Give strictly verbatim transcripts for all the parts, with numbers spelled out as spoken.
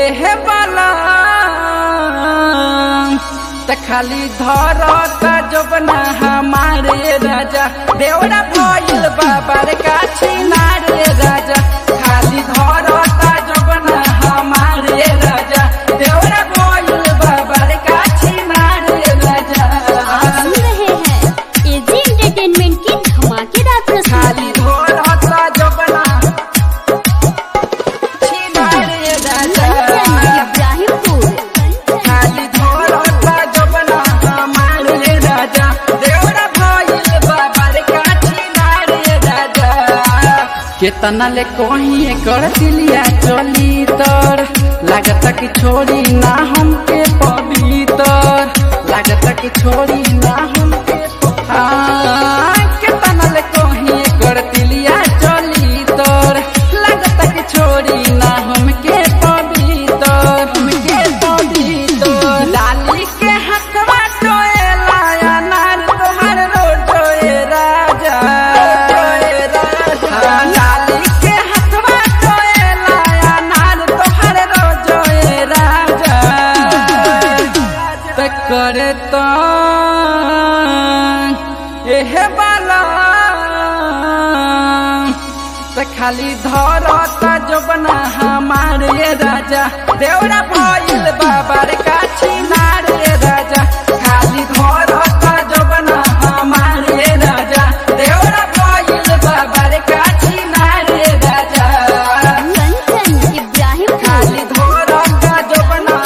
एहे बाला त खाली धरता जबना हमारे राजा देवरा भइल बाबर का छिनारे राजा खाली धरता जबना हमारे राजा देवरा भइल बाबर का छिनारे राजा। आप सुन रहे हैं एजी एंटरटेनमेंट की धमाकेदार प्रस्तुति। खाली धरता जबना छिनारे राजा इब्राहिमपुर खाली धरता जबना हमारे राजा देवरा भइल बाबर का छिनारे राजा। केतना ले कहीं कर दिलिया चली तर लागत कि छोड़ी ना हमके पवित्र लागत कि छोड़ी ना हमके हाँ केतना ले कहीं कर दिलिया चली तर लागत कि छोड़ी ना हमके पवित्र हमके पवित्र लाली के हथवा टोएला अनार तोहर रोटोए राजा लाली के हथवा टोएला अनार तोहर रोटोए राजा त करे तो एहे बाला त खाली धरता जबना हमारे राजा देवरा भइल बाबर का छिनारे राजा खाली धरता जबना हमारे राजा देवरा भइल बाबर का छिनारे राजा कंचन इब्राहिमपुर खाली धरता जबना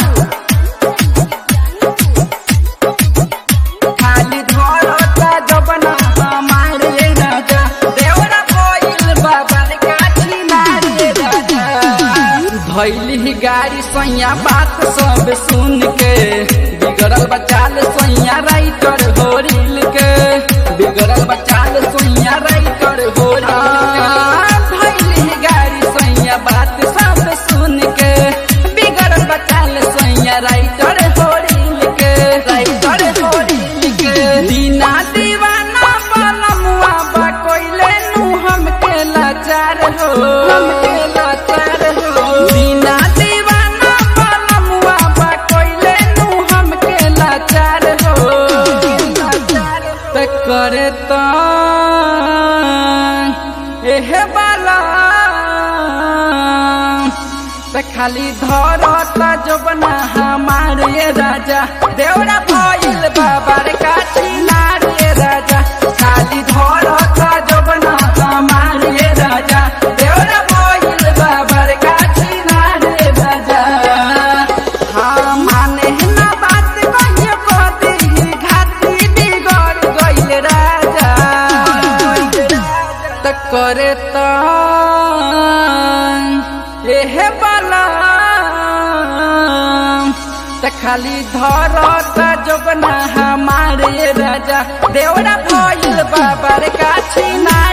खाली धरता जबना हमारे राजा देवरा भइल बाबर का छिनारे राजा। भैली गाड़ी सैया बात सब सुन के बिगड़ल बचाल सैया राइटर होरिल के बिगड़ल बचाल सैया राइटर होरिल भैली गाड़ी सैया बात सब सुन के बिगड़ल बचाल सैया राइटर होरिल के राइटर होरिल के दीना दीवाना बनमुआ बा कोइले नु हमके लाचार हो हमके लाचार हो दीना दीवाना बनमुआ बा कोइले नु हमके लाचार हो त करे तो एहे बाला त खाली धरता जबना हमारे राजा देवरा भइल बाबर का छिनारे राजा खाली धरता जबना हमारे राजा देवरा भइल बाबर का छिनारे राजा। हाँ माने ना बात कहियो कदी घाटी बिगड़ गइल राजा त करे तो एहे बाला त खाली धरता जबना हमारे राजा देवरा भइल बाबर का छिना